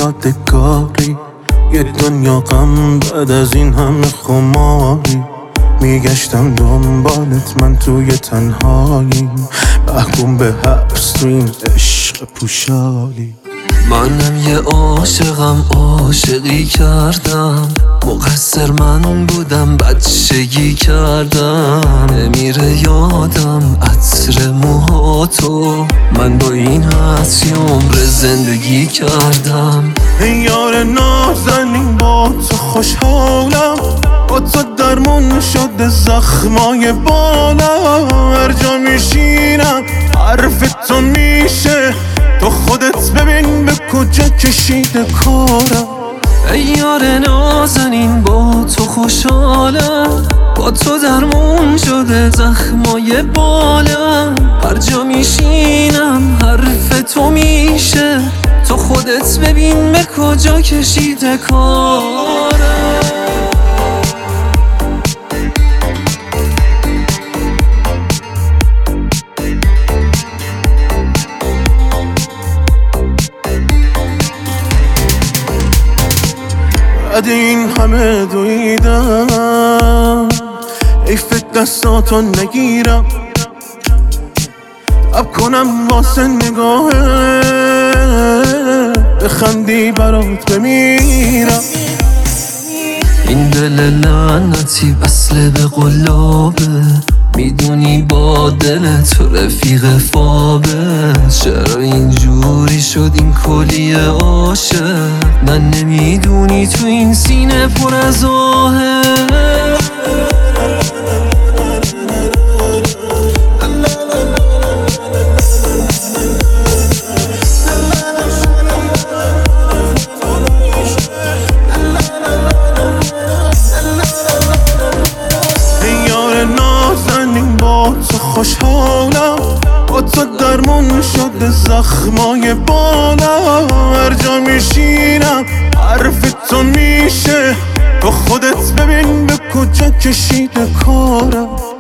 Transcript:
یادگاری، یه دنیا غم بعد از این همه خماری. میگشتم دنبالت من توی تنهایی، محکوم به حبس تو این عشق پوشالی. منم یه عاشقم، عاشقی کردم، مقصر من بودم، بچگی کردم. نمیره یادم عطر موهاتو، من با این حسی عمر زندگی کردم. یار نازنین با تو خوشحالم، با تو درمون شده زخمای بالم. هر جا میشینم حرف تو میشه، تو خودت ببین به کجا کشیده کارم. ای یار نازنین با تو خوشحالم، با تو درمون شده زخمای بالم. هر جا میشینم حرف تو میشه، تو خودت ببین به کجا کشیده کارم. بعد این همه دویدم، حیف دستاتو نگیرم، تب کنم واسه نگاهه، بخندی برات بمیرم. این دل لعنتی وصله به قلابه، میدونی با دل تو رفیق فابه. چرا اینجوری شد این کلیه عاشق، من نمیدونی تو این سینه پر از آهه. خوشحالم با تو درمون شده زخمای بالم. هر جا میشینم حرف تو میشه، تو خودت ببین به کجا کشیده کارم.